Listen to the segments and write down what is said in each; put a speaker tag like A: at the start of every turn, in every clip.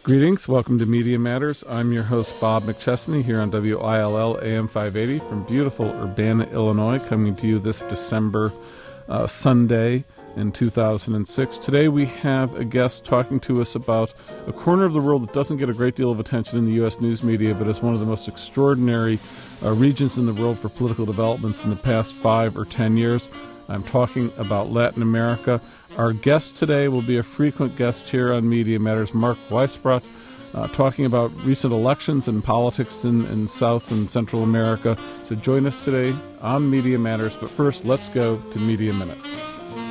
A: Greetings. Welcome to Media Matters. I'm your host, Bob McChesney, here on WILL AM 580 from beautiful Urbana, Illinois, coming to you this December Sunday in 2006. Today we have a guest talking to us about a corner of the world that doesn't get a great deal of attention in the U.S. news media, but is one of the most extraordinary regions in the world for political developments in the past 5 or 10 years. I'm talking about Latin America. Our guest today will be a frequent guest here on Media Matters, Mark Weisbrot, talking about recent elections and politics in South and Central America. So join us today on Media Matters. But first, let's go to Media Minutes.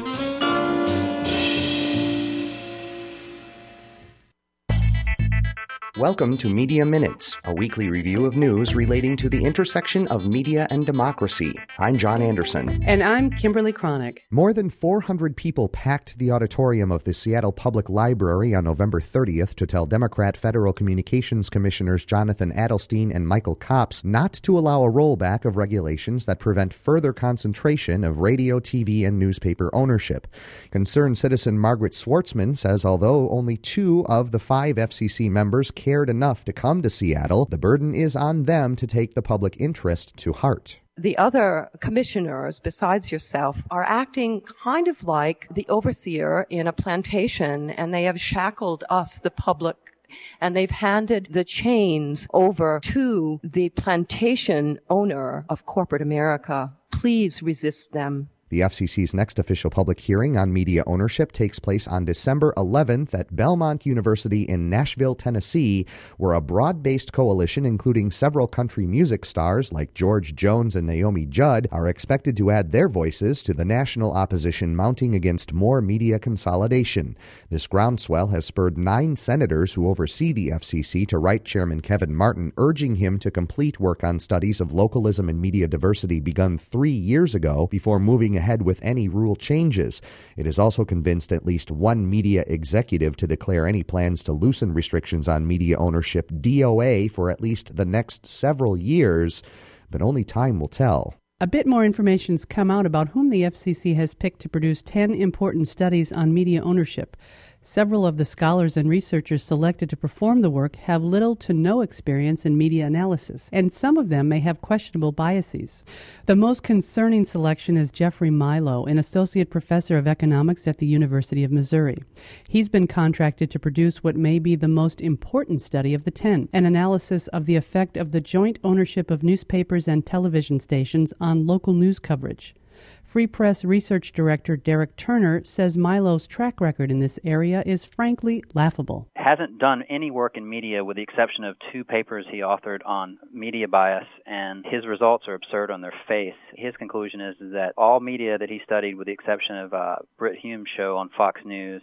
B: Welcome to Media Minutes, a weekly review of news relating to the intersection of media and democracy. I'm John Anderson.
C: And I'm Kimberly Cronick.
B: More than 400 people packed the auditorium of the Seattle Public Library on November 30th to tell Democrat Federal Communications Commissioners Jonathan Adelstein and Michael Copps not to allow a rollback of regulations that prevent further concentration of radio, TV, and newspaper ownership. Concerned citizen Margaret Schwartzman says although only 2 of the 5 FCC members cared enough to come to Seattle, the burden is on them to take the public interest to heart.
C: The other commissioners, besides yourself, are acting kind of like the overseer in a plantation, and they have shackled us, the public, and they've handed the chains over to the plantation owner of corporate America. Please resist them.
B: The FCC's next official public hearing on media ownership takes place on December 11th at Belmont University in Nashville, Tennessee, where a broad-based coalition including several country music stars like George Jones and Naomi Judd are expected to add their voices to the national opposition mounting against more media consolidation. This groundswell has spurred 9 senators who oversee the FCC to write Chairman Kevin Martin urging him to complete work on studies of localism and media diversity begun 3 years ago before moving ahead with any rule changes. It has also convinced at least one media executive to declare any plans to loosen restrictions on media ownership DOA for at least the next several years, but only time will tell.
D: A bit more information's come out about whom the FCC has picked to produce 10 important studies on media ownership. Several of the scholars and researchers selected to perform the work have little to no experience in media analysis, and some of them may have questionable biases. The most concerning selection is Jeffrey Milo, an associate professor of economics at the University of Missouri. He's been contracted to produce what may be the most important study of the 10, an analysis of the effect of the joint ownership of newspapers and television stations on local news coverage. Free Press Research Director Derek Turner says Milo's track record in this area is frankly laughable.
E: Hasn't done any work in media with the exception of 2 papers he authored on media bias, and his results are absurd on their face. His conclusion is that all media that he studied, with the exception of Brit Hume's show on Fox News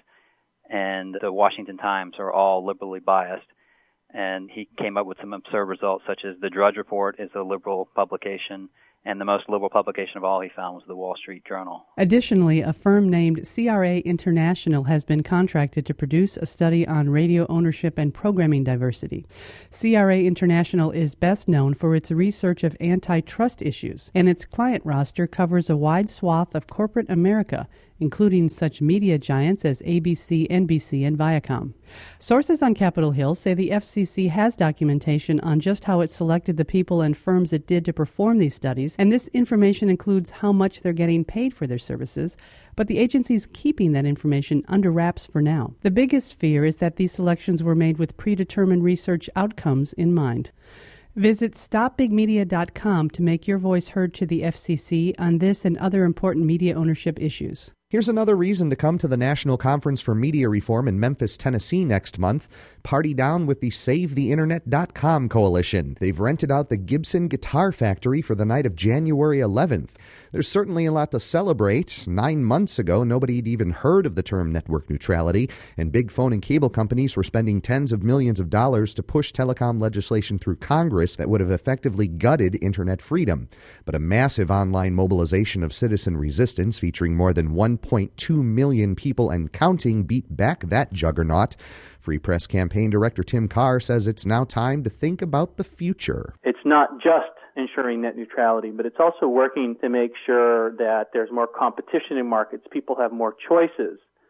E: and the Washington Times, are all liberally biased. And he came up with some absurd results, such as the Drudge Report is a liberal publication, and the most liberal publication of all he found was the Wall Street Journal.
D: Additionally, a firm named CRA International has been contracted to produce a study on radio ownership and programming diversity. CRA International is best known for its research of antitrust issues, and its client roster covers a wide swath of corporate America, including such media giants as ABC, NBC, and Viacom. Sources on Capitol Hill say the FCC has documentation on just how it selected the people and firms it did to perform these studies, and this information includes how much they're getting paid for their services, but the agency's keeping that information under wraps for now. The biggest fear is that these selections were made with predetermined research outcomes in mind. Visit StopBigMedia.com to make your voice heard to the FCC on this and other important media ownership issues.
B: Here's another reason to come to the National Conference for Media Reform in Memphis, Tennessee next month. Party down with the SaveTheInternet.com coalition. They've rented out the Gibson Guitar Factory for the night of January 11th. There's certainly a lot to celebrate. 9 months ago, nobody had even heard of the term network neutrality, and big phone and cable companies were spending tens of millions of dollars to push telecom legislation through Congress that would have effectively gutted internet freedom. But a massive online mobilization of citizen resistance featuring more than 1.2 million people and counting beat back that juggernaut. Free Press campaign director Tim Carr says it's now time to think about the future.
F: It's not just ensuring net neutrality, but it's also working to make sure that there's more competition in markets, people have more choices,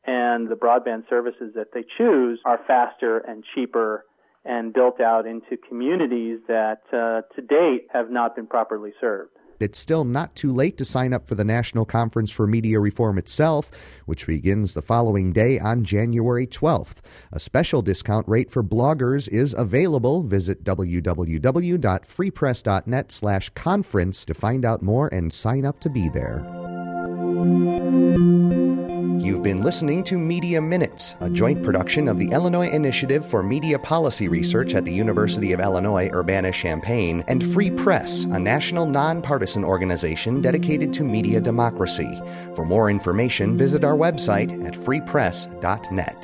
F: and the broadband services that they choose are faster and cheaper and built out into communities that to date have not been properly served.
B: It's still not too late to sign up for the National Conference for Media Reform itself, which begins the following day on January 12th. A special discount rate for bloggers is available. Visit www.freepress.net/conference to find out more and sign up to be there. You've been listening to Media Minutes, a joint production of the Illinois Initiative for Media Policy Research at the University of Illinois Urbana-Champaign and Free Press, a national nonpartisan organization dedicated to media democracy. For more information, visit our website at freepress.net.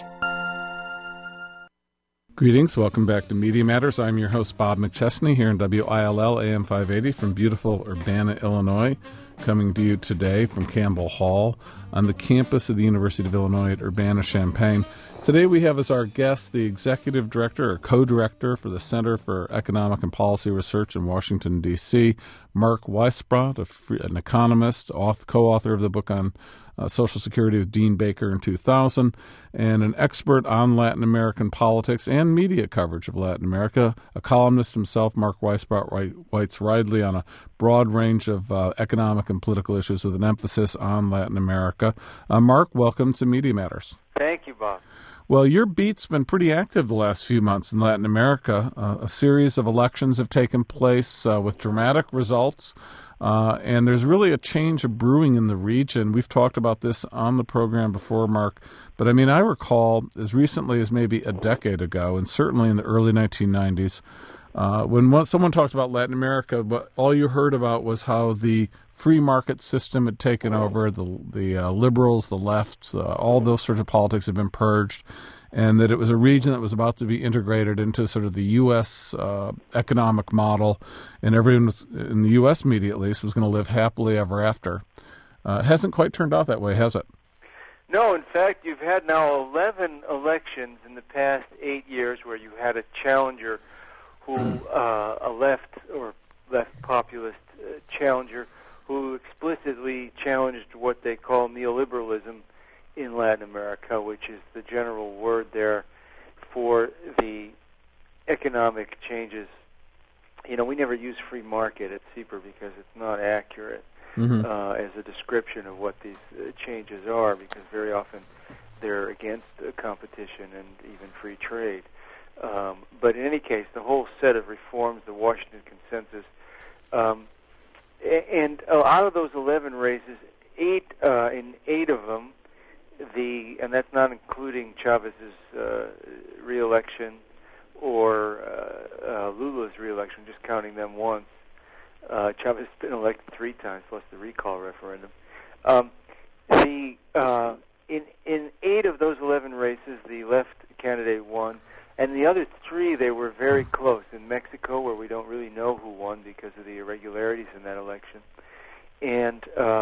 A: Greetings. Welcome back to Media Matters. I'm your host, Bob McChesney, here in WILL AM 580 from beautiful Urbana, Illinois, coming to you today from Campbell Hall on the campus of the University of Illinois at Urbana-Champaign. Today we have as our guest the Executive Director or Co-Director for the Center for Economic and Policy Research in Washington, D.C., Mark Weisbrot, an economist, co-author of the book on Social Security with Dean Baker in 2000, and an expert on Latin American politics and media coverage of Latin America. A columnist himself, Mark Weisbrot writes widely on a broad range of economic and political issues with an emphasis on Latin America. Mark, welcome to Media Matters.
G: Thank you, Bob.
A: Well, your beat's been pretty active the last few months in Latin America. A series of elections have taken place with dramatic results. And there's really a change of brewing in the region. We've talked about this on the program before, Mark. But, I mean, I recall as recently as maybe a decade ago, and certainly in the early 1990s, when someone talked about Latin America, all you heard about was how the free market system had taken over, the liberals, the left, all those sorts of politics had been purged, and that it was a region that was about to be integrated into sort of the U.S. Economic model, and everyone in the U.S. media, at least, was going to live happily ever after. It hasn't quite turned out that way, has it?
G: No, in fact, you've had now 11 elections in the past 8 years where you had a challenger who, a left populist challenger, who explicitly challenged what they call neoliberalism in Latin America, which is the general word there for the economic changes. You know, we never use free market at CEPR because it's not accurate as a description of what these changes are, because very often they're against competition and even free trade. But in any case, the whole set of reforms, the Washington Consensus, and out of those 11 races, in eight of them, and that's not including Chavez's re-election or Lula's re-election, just counting them once. Chavez has been elected 3 times, plus the recall referendum. In 8 of those 11 races, the left candidate won, and the other 3, they were very close. In Mexico, where we don't really know who won because of the irregularities in that election, and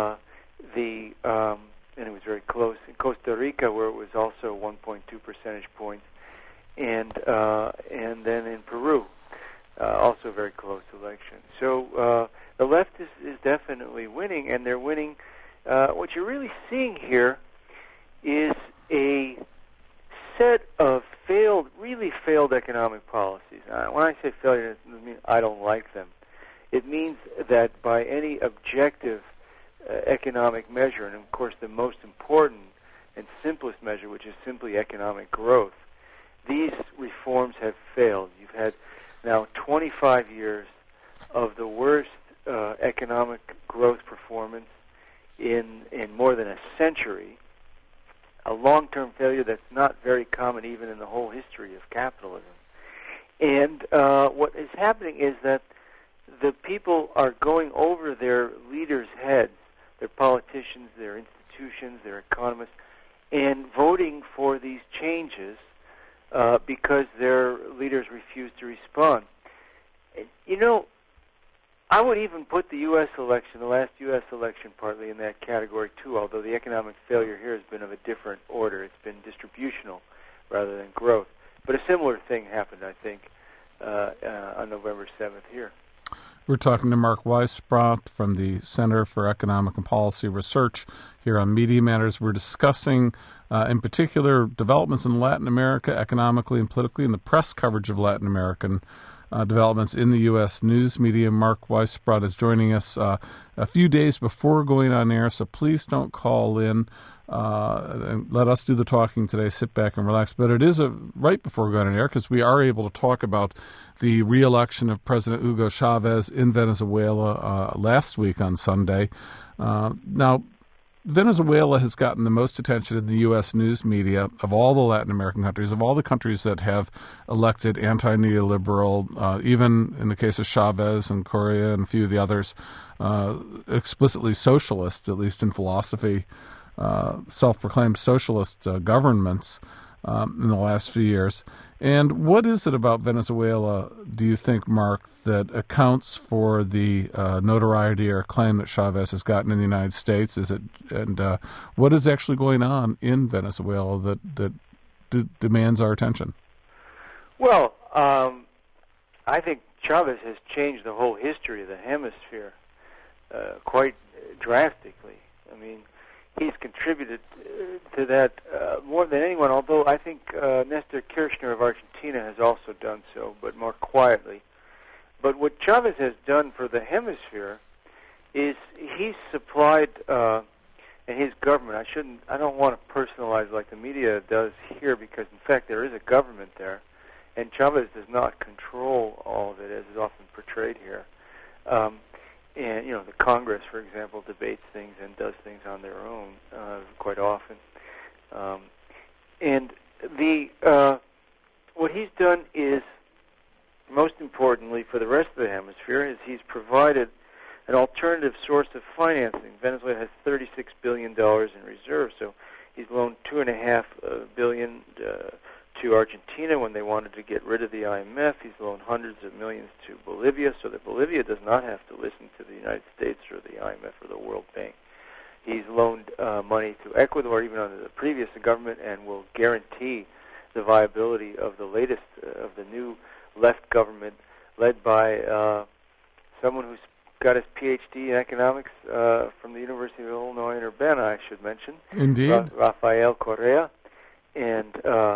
G: it was very close. In Costa Rica, where it was also 1.2 percentage points, and then in Peru, also a very close election. So the left is definitely winning, and they're winning. What you're really seeing here is a set of really failed economic policies. When I say failure, it doesn't mean I don't like them. It means that by any objective economic measure, and of course the most important and simplest measure, which is simply economic growth, these reforms have failed. You've had now 25 years of the worst economic growth performance in more than a century, a long-term failure that's not very common even in the whole history of capitalism. And what is happening is that the people are going over their leaders' heads, their politicians, their institutions, their economists, and voting for these changes because their leaders refuse to respond. You know, I would even put the U.S. election, the last U.S. election, partly in that category too, although the economic failure here has been of a different order. It's been distributional rather than growth. But a similar thing happened, I think, on November 7th here.
A: We're talking to Mark Weisbrot from the Center for Economic and Policy Research here on Media Matters. We're discussing, in particular, developments in Latin America economically and politically, and the press coverage of Latin American developments in the U.S. news media. Mark Weisbrot is joining us a few days before going on air, so please don't call in and let us do the talking today. Sit back and relax. But it is right before going on air because we are able to talk about the re-election of President Hugo Chavez in Venezuela last week on Sunday. Now, Venezuela has gotten the most attention in the U.S. news media of all the Latin American countries, of all the countries that have elected anti-neoliberal, even in the case of Chavez and Correa and a few of the others, explicitly socialist, at least in philosophy, self-proclaimed socialist governments in the last few years. And what is it about Venezuela, do you think, Mark, that accounts for the notoriety or acclaim that Chavez has gotten in the United States? What is actually going on in Venezuela that demands our attention?
G: Well, I think Chavez has changed the whole history of the hemisphere quite drastically. I mean, he's contributed to that more than anyone, although I think Nestor Kirchner of Argentina has also done so, but more quietly. But what Chavez has done for the hemisphere is he's supplied, and his government, I don't want to personalize like the media does here, because in fact there is a government there, and Chavez does not control all of it as is often portrayed here. And, the Congress, for example, debates things and does things on their own quite often. And what he's done is, most importantly for the rest of the hemisphere, is he's provided an alternative source of financing. Venezuela has $36 billion in reserves, so he's loaned $2.5 billion to Argentina when they wanted to get rid of the IMF. He's loaned hundreds of millions to Bolivia, so that Bolivia does not have to listen to the United States or the IMF or the World Bank. He's loaned money to Ecuador, even under the previous government, and will guarantee the viability of the latest, of the new left government, led by someone who's got his PhD in economics from the University of Illinois in Urbana, I should mention.
A: Indeed.
G: Rafael Correa. And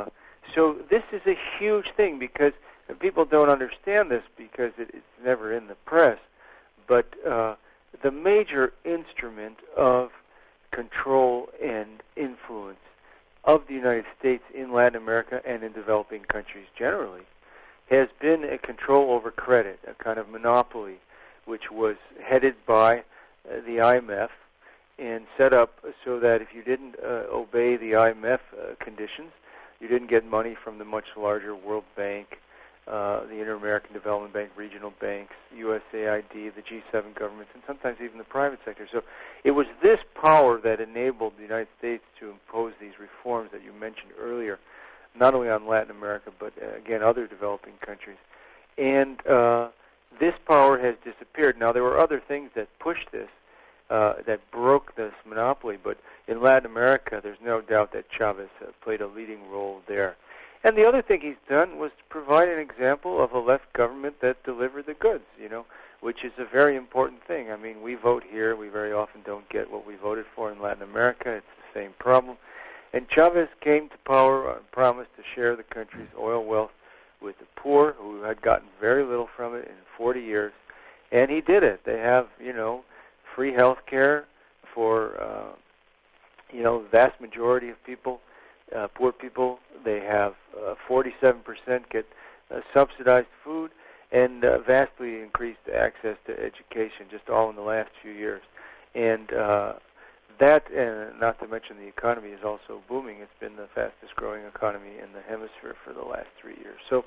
G: so this is a huge thing, because people don't understand this because it's never in the press. But the major instrument of control and influence of the United States in Latin America and in developing countries generally has been a control over credit, a kind of monopoly, which was headed by the IMF and set up so that if you didn't obey the IMF conditions, you didn't get money from the much larger World Bank, the Inter-American Development Bank, regional banks, USAID, the G7 governments, and sometimes even the private sector. So it was this power that enabled the United States to impose these reforms that you mentioned earlier, not only on Latin America, but again, other developing countries. And this power has disappeared. Now, there were other things that pushed this, that broke this monopoly, but in Latin America, there's no doubt that Chavez played a leading role there. And the other thing he's done was to provide an example of a left government that delivered the goods, which is a very important thing. I mean, we vote here. We very often don't get what we voted for in Latin America. It's the same problem. And Chavez came to power on promise to share the country's oil wealth with the poor, who had gotten very little from it in 40 years. And he did it. They have, free health care for, the vast majority of people, poor people. They have 47% get subsidized food and vastly increased access to education, just all in the last few years. And that, not to mention the economy, is also booming. It's been the fastest growing economy in the hemisphere for the last 3 years. So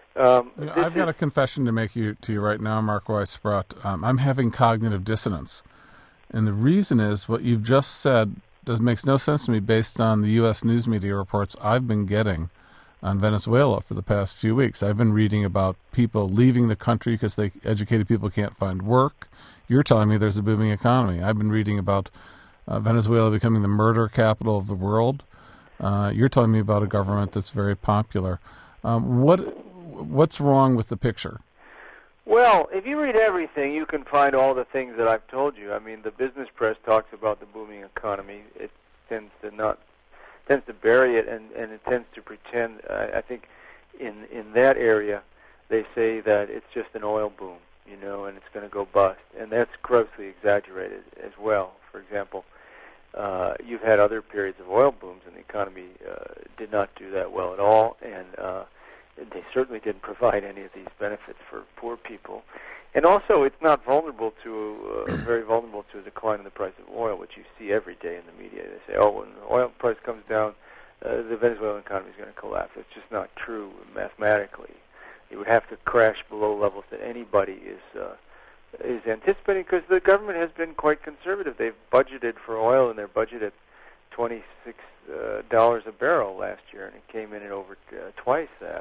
A: I've got a confession to make to you right now, Mark Weisbrot. I'm having cognitive dissonance. And the reason is what you've just said makes no sense to me based on the U.S. news media reports I've been getting on Venezuela for the past few weeks. I've been reading about people leaving the country because educated people can't find work. You're telling me there's a booming economy. I've been reading about Venezuela becoming the murder capital of the world. You're telling me about a government that's very popular. What's wrong with the picture?
G: Well, if you read everything, you can find all the things that I've told you. I mean, the business press talks about the booming economy. It tends to bury it, and it tends to pretend. I think in that area, they say that it's just an oil boom, and it's going to go bust, and that's grossly exaggerated as well. For example, you've had other periods of oil booms, and the economy did not do that well at all, and they certainly didn't provide any of these benefits for poor people. And also, it's not vulnerable to very vulnerable to a decline in the price of oil, which you see every day in the media. They say, "Oh, when the oil price comes down, the Venezuelan economy is going to collapse." It's just not true mathematically. It would have to crash below levels that anybody is anticipating, because the government has been quite conservative. They've budgeted for oil, and their budget at $26 a barrel last year, and it came in at over twice that.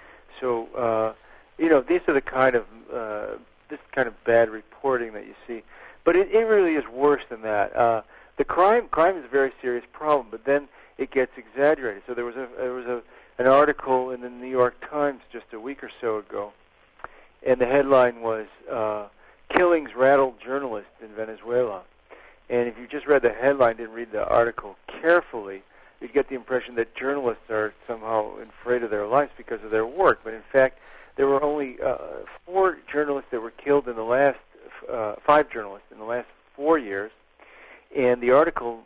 G: So, these are the kind of this kind of bad reporting that you see. But it really is worse than that. The crime is a very serious problem, but then it gets exaggerated. So there was an article in the New York Times just a week or so ago, and the headline was "Killings Rattled Journalists in Venezuela." And if you just read the headline, didn't read the article carefully, you'd get the impression that journalists are somehow afraid of their lives because of their work. But in fact, there were only 4 journalists that were killed in the last 5 journalists in the last 4 years, and the article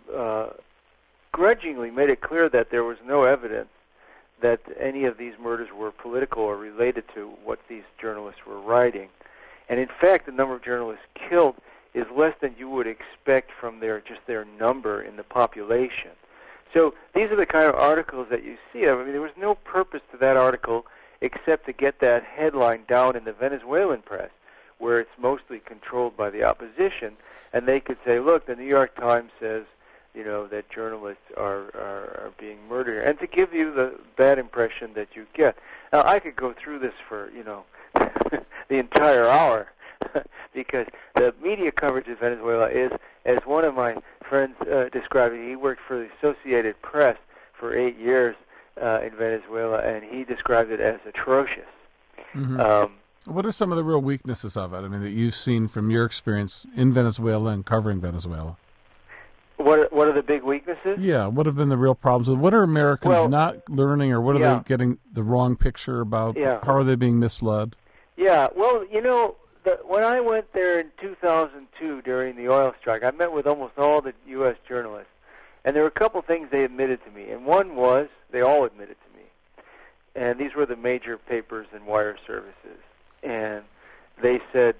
G: grudgingly made it clear that there was no evidence that any of these murders were political or related to what these journalists were writing. And in fact, the number of journalists killed is less than you would expect from their number in the population. So these are the kind of articles that you see. I mean, there was no purpose to that article except to get that headline down in the Venezuelan press, where it's mostly controlled by the opposition, and they could say, look, the New York Times says, that journalists are being murdered, and to give you the bad impression that you get. Now, I could go through this for, the entire hour, because the media coverage of Venezuela is, as one of my friends described it, he worked for the Associated Press for 8 years in Venezuela, and he described it as atrocious.
A: Mm-hmm. What are some of the real weaknesses of it? I mean, that you've seen from your experience in Venezuela and covering Venezuela?
G: What are the big weaknesses?
A: Yeah, what have been the real problems? What are Americans not learning, or what are they getting the wrong picture about?
G: Yeah.
A: How are they being misled?
G: Yeah, well, when I went there in 2002 during the oil strike, I met with almost all the U.S. journalists, and there were a couple things they admitted to me, and one was, they all admitted to me, and these were the major papers and wire services, and they said,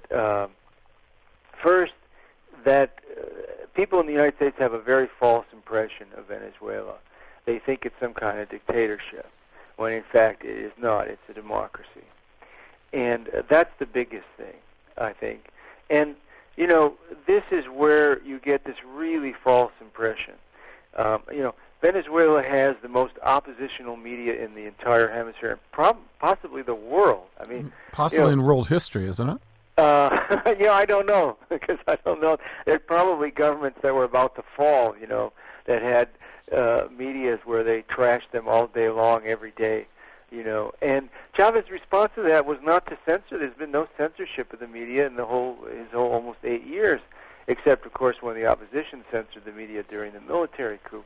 G: first, that people in the United States have a very false impression of Venezuela. They think it's some kind of dictatorship, when in fact it is not. It's a democracy. And that's the biggest thing, I think. And, this is where you get this really false impression. Venezuela has the most oppositional media in the entire hemisphere, possibly the world. I mean,
A: possibly in world history, isn't it?
G: I don't know, because I don't know. There's probably governments that were about to fall, that had medias where they trashed them all day long, every day, And Chavez's response to that was not to censor. There's been no censorship of the media in his whole almost 8 years, except, of course, when the opposition censored the media during the military coup.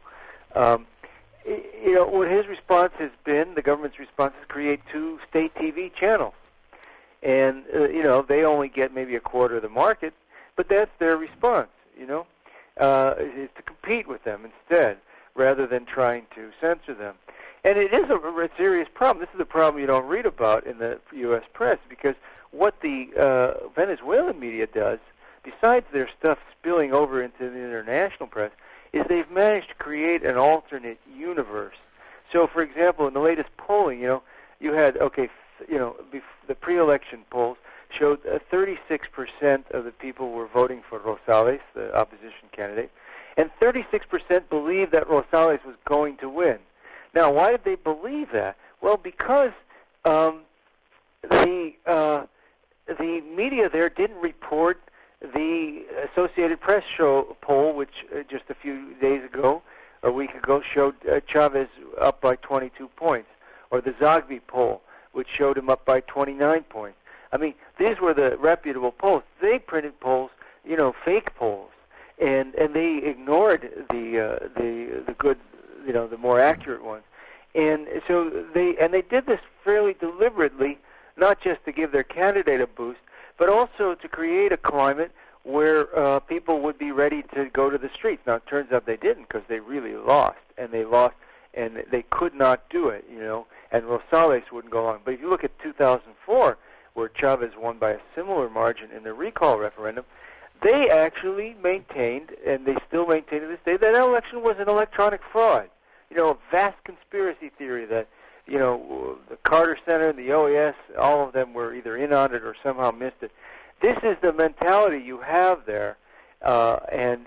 G: What his response has been, the government's response, is create 2 state TV channels. And, they only get maybe a quarter of the market, but that's their response, is to compete with them instead, rather than trying to censor them. And it is a serious problem. This is a problem you don't read about in the U.S. press, because what the Venezuelan media does, besides their stuff spilling over into the international press, is they've managed to create an alternate universe. So, for example, in the latest polling, you had, the pre-election polls showed 36% of the people were voting for Rosales, the opposition candidate, and 36% believed that Rosales was going to win. Now, why did they believe that? Well, because the media there didn't report the Associated Press poll, which just a few days ago, or a week ago, showed Chavez up by 22 points, or the Zogby poll, which showed him up by 29 points. I mean, these were the reputable polls. They printed polls, fake polls, and they ignored the good, the more accurate ones. And so they did this fairly deliberately, not just to give their candidate a boost, but also to create a climate where people would be ready to go to the streets. Now, it turns out they didn't, because they really lost, and they could not do it, and Rosales wouldn't go along. But if you look at 2004, where Chavez won by a similar margin in the recall referendum, they actually maintained, and they still maintain to this day, that election was an electronic fraud. A vast conspiracy theory that, the Carter Center and the OAS, all of them were either in on it or somehow missed it. This is the mentality you have there, and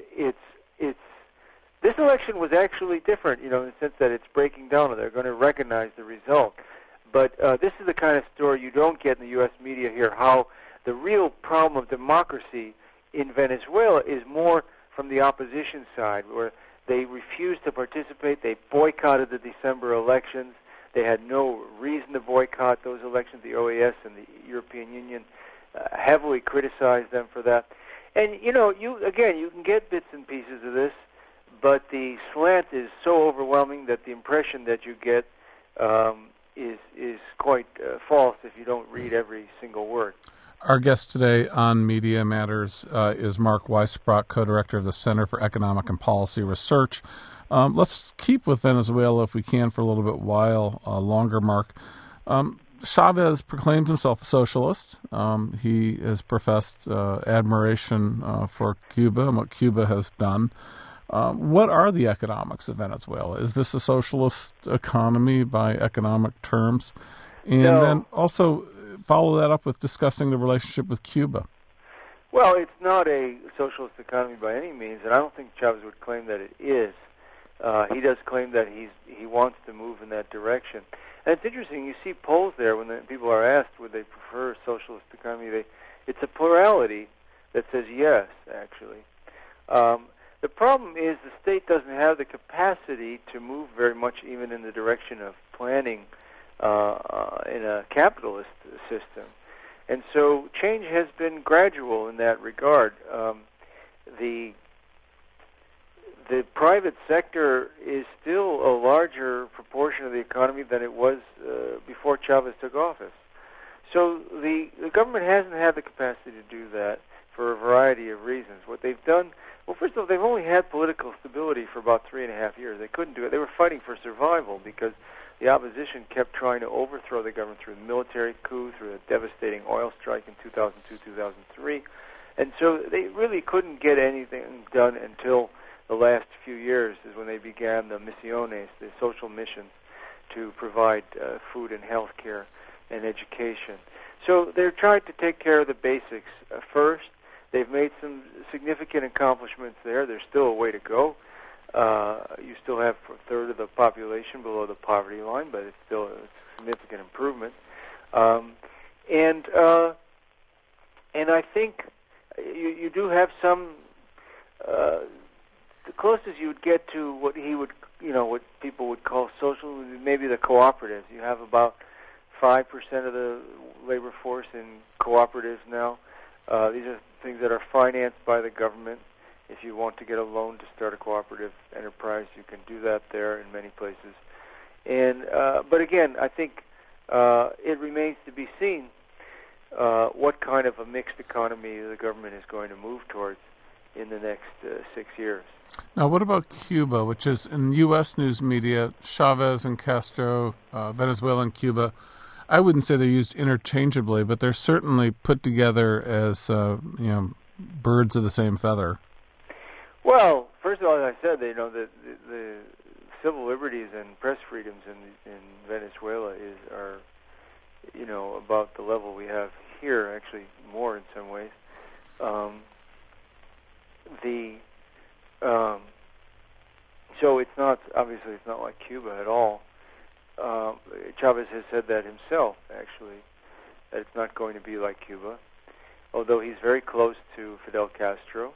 G: this election was actually different, in the sense that it's breaking down, and they're going to recognize the result. But this is the kind of story you don't get in the U.S. media here, how the real problem of democracy in Venezuela is more from the opposition side, where they refused to participate. They boycotted the December elections. They had no reason to boycott those elections. The OAS and the European Union heavily criticized them for that. And, you can get bits and pieces of this, but the slant is so overwhelming that the impression that you get is quite false if you don't read every single word.
A: Our guest today on Media Matters is Mark Weisbrot, co-director of the Center for Economic and Policy Research. Let's keep with Venezuela, if we can, for a little bit longer, Mark. Chavez proclaimed himself a socialist. He has professed admiration for Cuba and what Cuba has done. What are the economics of Venezuela? Is this a socialist economy by economic terms? And then also follow that up with discussing the relationship with Cuba.
G: Well, it's not a socialist economy by any means, and I don't think Chavez would claim that it is. He does claim that he wants to move in that direction. And it's interesting, you see polls there when people are asked would they prefer a socialist economy, it's a plurality that says yes, actually. The problem is the state doesn't have the capacity to move very much even in the direction of planning in a capitalist system. And so change has been gradual in that regard. The private sector is still a larger proportion of the economy than it was before Chavez took office. So the government hasn't had the capacity to do that for a variety of reasons. What they've done, well, first of all, they've only had political stability for about 3.5 years. They couldn't do it. They were fighting for survival because the opposition kept trying to overthrow the government through the military coup, through a devastating oil strike in 2002, 2003. And so they really couldn't get anything done until the last few years is when they began the misiones, the social missions, to provide food and health care and education. So they're trying to take care of the basics first. They've made some significant accomplishments there. There's still a way to go. You still have a third of the population below the poverty line, but it's still a significant improvement. And I think you do have some. The closest you would get to what what people would call social, maybe the cooperatives. You have about 5% of the labor force in cooperatives now. These are things that are financed by the government. If you want to get a loan to start a cooperative enterprise, you can do that there in many places. And but again, I think it remains to be seen what kind of a mixed economy the government is going to move towards in the next 6 years.
A: Now, what about Cuba, which is in U.S. news media, Chavez and Castro, Venezuela and Cuba? I wouldn't say they're used interchangeably, but they're certainly put together as birds of the same feather.
G: Well, first of all, as I said, the civil liberties and press freedoms in Venezuela are about the level we have here, actually more in some ways. So it's not like Cuba at all. Chavez has said that himself, actually, that it's not going to be like Cuba, although he's very close to Fidel Castro,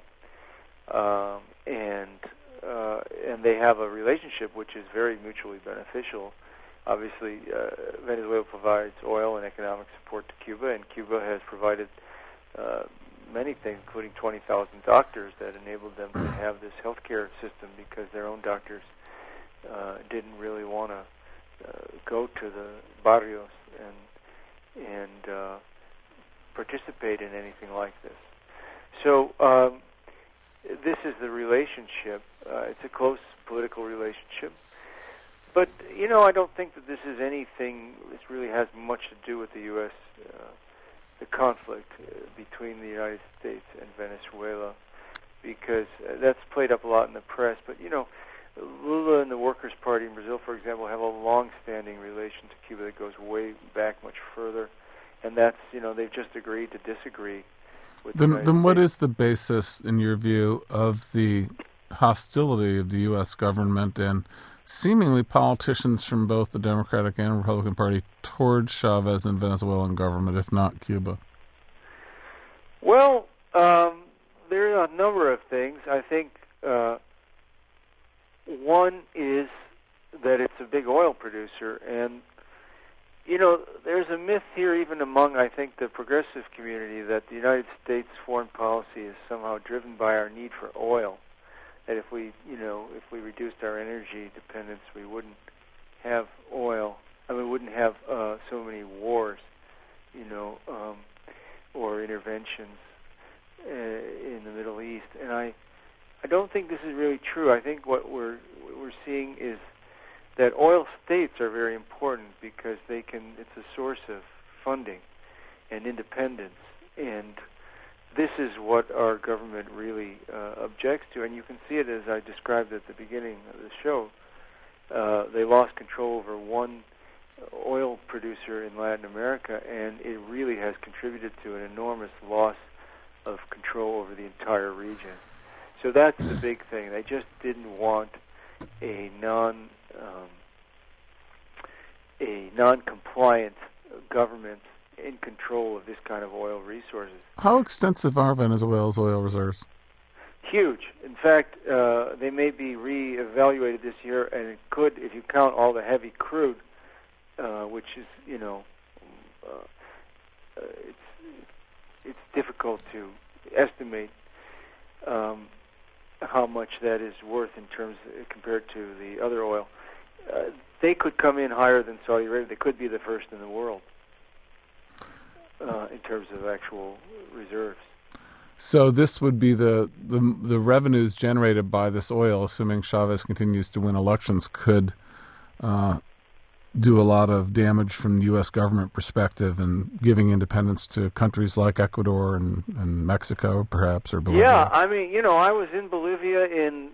G: and they have a relationship which is very mutually beneficial. obviously, Venezuela provides oil and economic support to Cuba, and Cuba has provided many things, including 20,000 doctors that enabled them to have this healthcare system because their own doctors didn't really want to go to the barrios and participate in anything like this. So this is the relationship. It's a close political relationship. But, I don't think that this is anything, this really has much to do with the U.S., the conflict between the United States and Venezuela, because that's played up a lot in the press. But, Lula and the Workers' Party in Brazil, for example, have a long-standing relation to Cuba that goes way back much further. And that's, they've just agreed to disagree with the United States.
A: Then what is the basis, in your view, of the hostility of the U.S. government and seemingly politicians from both the Democratic and Republican Party towards Chavez and Venezuelan government, if not Cuba?
G: Well, there are a number of things. I think one is that it's a big oil producer, and there's a myth here even among, I think, the progressive community that the United States foreign policy is somehow driven by our need for oil. That if we reduced our energy dependence, we wouldn't have oil. We wouldn't have so many wars, or interventions in the Middle East. And I don't think this is really true. I think what we're seeing is that oil states are very important because it's a source of funding and independence, and this is what our government really objects to, and you can see it as I described at the beginning of the show. They lost control over one oil producer in Latin America, and it really has contributed to an enormous loss of control over the entire region. So that's the big thing. They just didn't want a non-compliant government in control of this kind of oil resources.
A: How extensive are Venezuela's oil reserves?
G: Huge. In fact, they may be reevaluated this year, and it could, if you count all the heavy crude, which is, it's difficult to estimate how much that is worth in terms compared to the other oil. They could come in higher than Saudi Arabia. They could be the first in the world in terms of actual reserves.
A: So this would be the revenues generated by this oil, assuming Chavez continues to win elections, could do a lot of damage from the U.S. government perspective and giving independence to countries like Ecuador and Mexico, perhaps, or Bolivia.
G: Yeah, I was in Bolivia in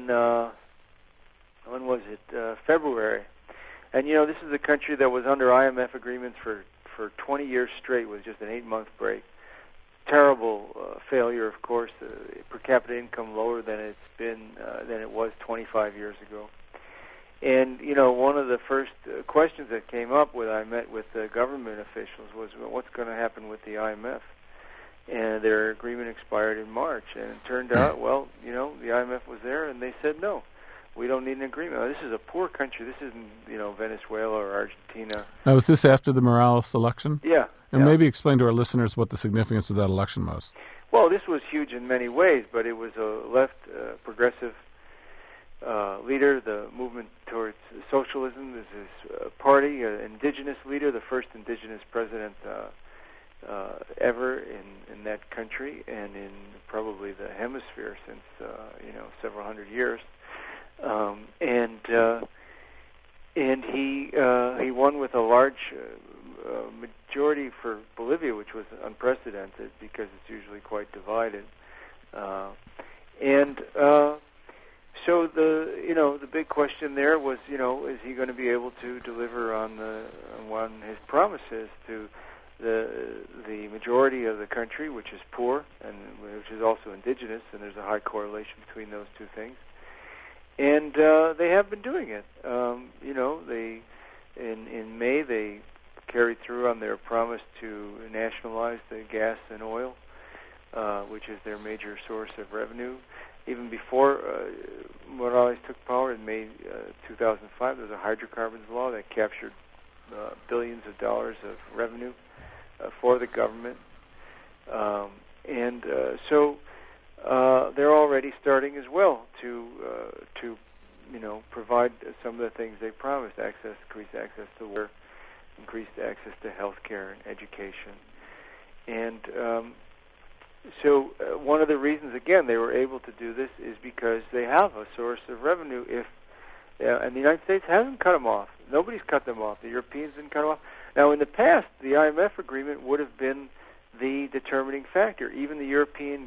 G: when was it? February. And, this is a country that was under IMF agreements for 20 years straight with just an 8-month break. Terrible failure, of course. Per capita income lower than it was 25 years ago. And, one of the first questions that came up when I met with the government officials was, well, what's going to happen with the IMF? And their agreement expired in March. And it turned out, well, the IMF was there, and they said, no, we don't need an agreement. Now, this is a poor country. This isn't, Venezuela or Argentina.
A: Now, was this after the Morales election?
G: Yeah.
A: And maybe explain to our listeners what the significance of that election was.
G: Well, this was huge in many ways, but it was a left progressive leader, the movement towards socialism. This is a party, an indigenous leader, the first indigenous president ever in that country and in probably the hemisphere since, several hundred years. And he won with a large majority for Bolivia, which was unprecedented because it's usually quite divided. So the big question there was, is he going to be able to deliver on his promises to the majority of the country, which is poor and which is also indigenous, and there's a high correlation between those two things. And they have been doing it. They in May they carried through on their promise to nationalize the gas and oil, which is their major source of revenue. even before Morales took power in May 2005, there was a hydrocarbons law that captured billions of dollars of revenue for the government. So they're already starting as well to provide some of the things they promised: increased access to water, increased access to health care and education. And so one of the reasons, again, they were able to do this is because they have a source of revenue. And the United States hasn't cut them off. Nobody's cut them off. The Europeans didn't cut them off. Now, in the past, the IMF agreement would have been the determining factor. Even the European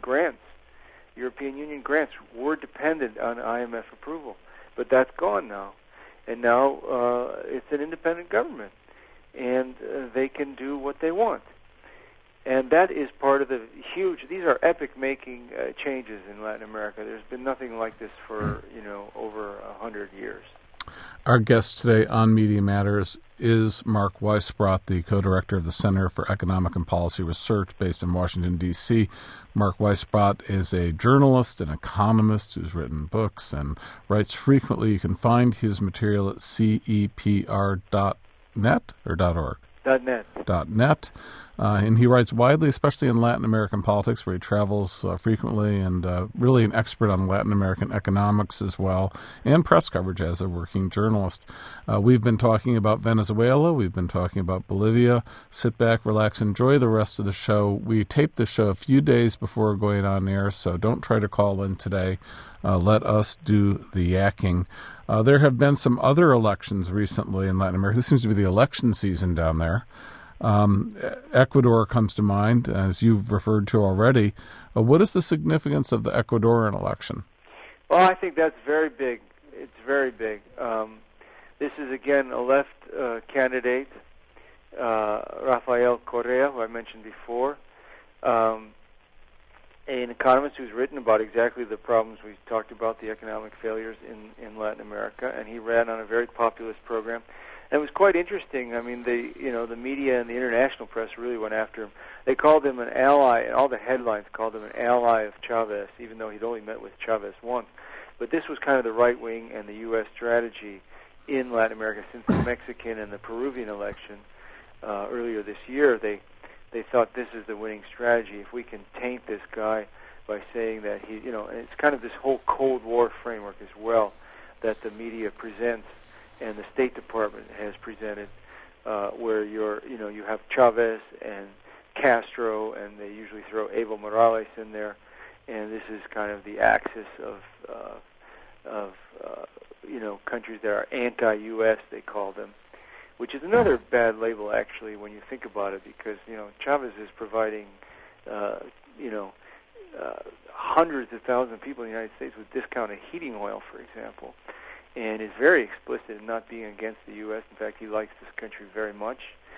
G: Union grants were dependent on IMF approval. But that's gone now. And now it's an independent government. And they can do what they want. And that is part of the these are epic-making changes in Latin America. There's been nothing like this for, over 100 years.
A: Our guest today on Media Matters is Mark Weisbrot, the co-director of the Center for Economic and Policy Research based in Washington, D.C. Mark Weisbrot is a journalist and economist who's written books and writes frequently. You can find his material at cepr.net or .org? .net. And he writes widely, especially in Latin American politics, where he travels frequently, and really an expert on Latin American economics as well, and press coverage as a working journalist. We've been talking about Venezuela. We've been talking about Bolivia. Sit back, relax, enjoy the rest of the show. We taped the show a few days before going on air, so don't try to call in today. Let us do the yakking. There have been some other elections recently in Latin America. This seems to be the election season down there. Ecuador comes to mind, as you've referred to already. What is the significance of the Ecuadorian election?
G: Well, I think that's very big. It's very big. This is, again, a left candidate, Rafael Correa, who I mentioned before, an economist who's written about exactly the problems we talked about, the economic failures in Latin America, and he ran on a very populist program. And it was quite interesting. I mean, the media and the international press really went after him. They called him an ally, and all the headlines called him an ally of Chavez, even though he'd only met with Chavez once. But this was kind of the right wing and the U.S. strategy in Latin America since the Mexican and the Peruvian election earlier this year. They thought this is the winning strategy. If we can taint this guy by saying that and it's kind of this whole Cold War framework as well that the media presents and the State Department has presented, where you have Chavez and Castro, and they usually throw Evo Morales in there, and this is kind of the axis of countries that are anti-U.S. they call them, which is another bad label actually when you think about it, because Chavez is providing hundreds of thousands of people in the United States with discounted heating oil, for example, and is very explicit in not being against the U.S. In fact, he likes this country very much.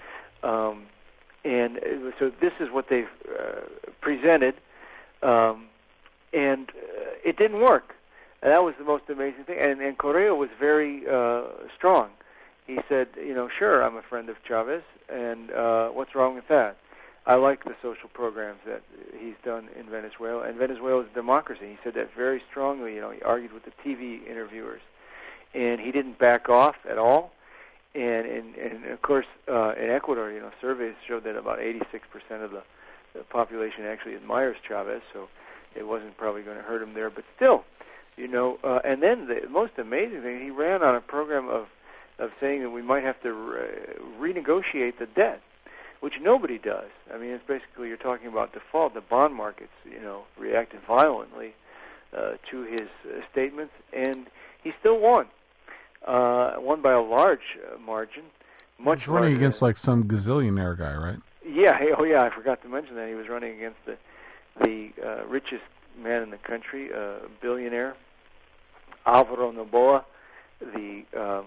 G: And so this is what they've presented, and it didn't work. And that was the most amazing thing. And Correa was very strong. He said, sure, I'm a friend of Chavez, and what's wrong with that? I like the social programs that he's done in Venezuela, and Venezuela is a democracy. He said that very strongly. He argued with the TV interviewers. And he didn't back off at all. And of course, in Ecuador, surveys showed that about 86% of the population actually admires Chavez, so it wasn't probably going to hurt him there. But still, and then the most amazing thing, he ran on a program of saying that we might have to renegotiate the debt, which nobody does. I mean, it's basically you're talking about default. The bond markets, reacted violently to his statements, and he still won. Won by a large margin.
A: He's running against like some gazillionaire guy, right?
G: Yeah. Oh, yeah. I forgot to mention that he was running against the richest man in the country, billionaire Alvaro Noboa, the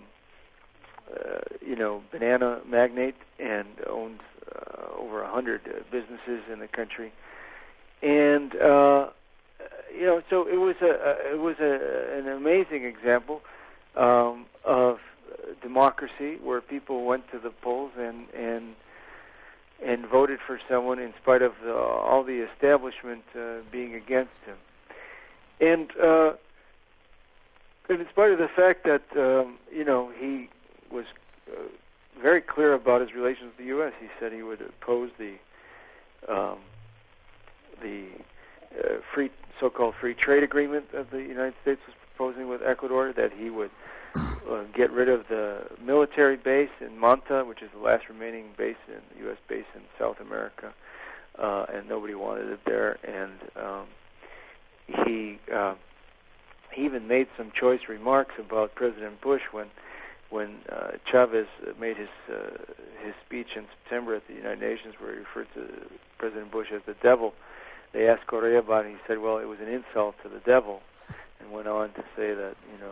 G: banana magnate, and owns over 100 businesses in the country. And so it was an amazing example of democracy, where people went to the polls and voted for someone in spite of all the establishment being against him. And in spite of the fact that he was very clear about his relations with the U.S., he said he would oppose the free so-called free trade agreement that the United States was proposing with Ecuador, that he would get rid of the military base in Manta, which is the last remaining base in U.S. base in South America, and nobody wanted it there. And he even made some choice remarks about President Bush when Chavez made his speech in September at the United Nations, where he referred to President Bush as the devil. They asked Correa about it, and he said, well, it was an insult to the devil, and went on to say that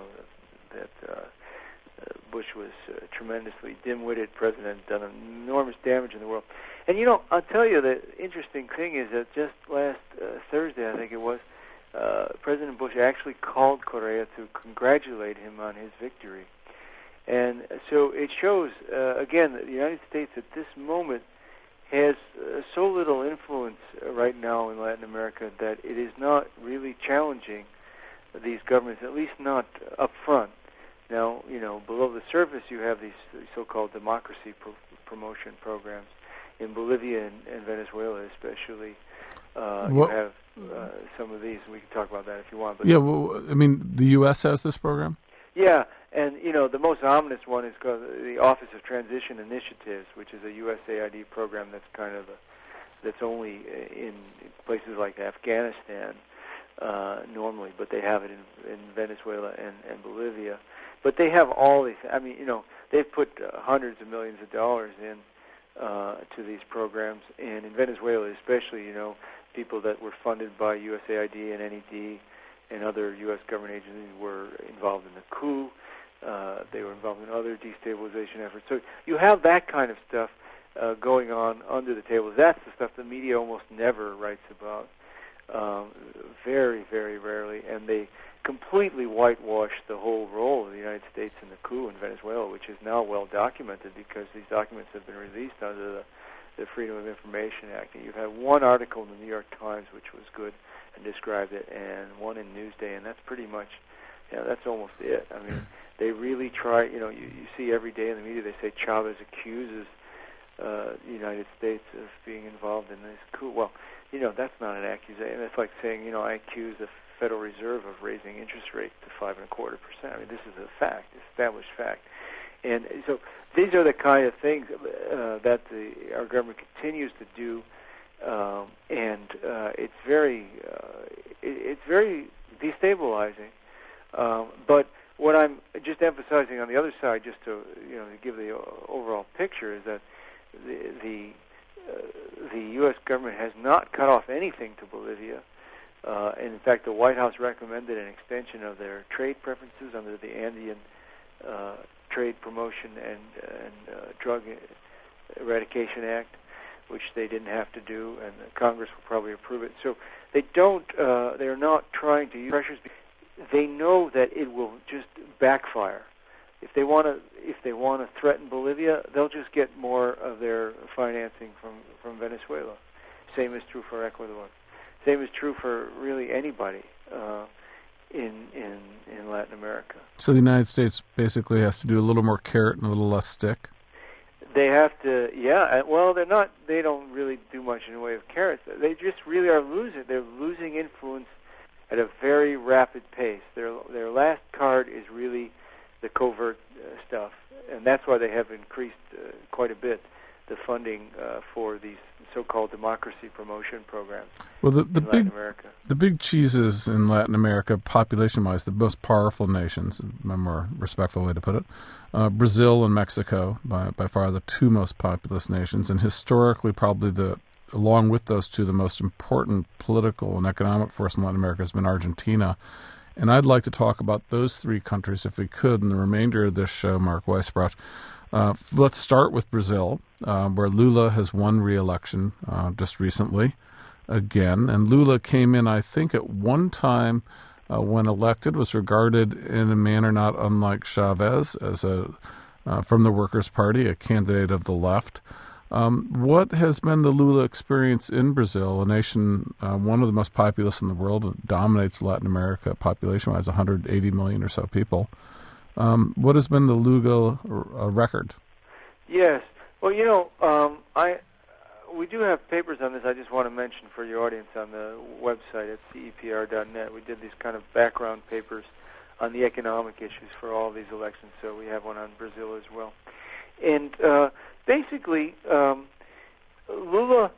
G: Bush was a tremendously dim-witted president, done enormous damage in the world. And I'll tell you, the interesting thing is that just last Thursday, I think it was, President Bush actually called Correa to congratulate him on his victory. And so it shows, again, that the United States at this moment has so little influence right now in Latin America that it is not really challenging these governments, at least not up front. Now, below the surface you have these so-called democracy promotion programs. In Bolivia and Venezuela especially, you have some of these, and we can talk about that if you want. But
A: yeah, well, I mean, the U.S. has this program?
G: Yeah, and the most ominous one is called the Office of Transition Initiatives, which is a USAID program that's that's only in places like Afghanistan normally, but they have it in Venezuela and Bolivia. But they have all these. I mean, they've put hundreds of millions of dollars in to these programs, and in Venezuela especially, people that were funded by USAID and NED and other U.S. government agencies were involved in the coup. They were involved in other destabilization efforts. So you have that kind of stuff going on under the table. That's the stuff the media almost never writes about, very, very rarely, and they completely whitewash the whole role of the United States in the coup in Venezuela, which is now well documented because these documents have been released under the Freedom of Information Act. And you've had one article in the New York Times which was good and described it, and one in Newsday, and that's pretty much, that's almost it. I mean, they really try, you see every day in the media they say Chavez accuses the United States of being involved in this coup. Well, that's not an accusation. That's like saying, I accuse the Federal Reserve of raising interest rates to 5.25%. I mean, this is a fact, established fact. And so these are the kind of things that our government continues to do, and it's very destabilizing. But what I'm just emphasizing on the other side, just to give the overall picture, is that the U.S. government has not cut off anything to Bolivia. And in fact, the White House recommended an extension of their trade preferences under the Andean Trade Promotion and Drug Eradication Act, which they didn't have to do, and Congress will probably approve it. So they don't. They're not trying to use pressures. They know that it will just backfire. If they want to threaten Bolivia, they'll just get more of their financing from Venezuela. Same is true for Ecuador. Same is true for really anybody in Latin America.
A: So the United States basically has to do a little more carrot and a little less stick?
G: They have to, yeah. Well, they don't really do much in the way of carrots. They just really are losing. They're losing influence at a very rapid pace. Their last card is really the covert stuff, and that's why they have increased quite a bit the funding for these so-called democracy promotion programs in Latin America.
A: The big cheeses in Latin America, population-wise, the most powerful nations, a more respectful way to put it, Brazil and Mexico, by far the two most populous nations, and historically probably along with those two, the most important political and economic force in Latin America has been Argentina. And I'd like to talk about those three countries, if we could, in the remainder of this show, Mark Weisbrot. Let's start with Brazil, where Lula has won re-election just recently again. And Lula came in, I think, at one time when elected, was regarded in a manner not unlike Chavez as from the Workers' Party, a candidate of the left. What has been the Lula experience in Brazil, a nation, one of the most populous in the world, that dominates Latin America population-wise, 180 million or so people? What has been the Lula record?
G: Yes. Well, we do have papers on this. I just want to mention for your audience on the website at cepr.net. We did these kind of background papers on the economic issues for all these elections, so we have one on Brazil as well. And basically, Lula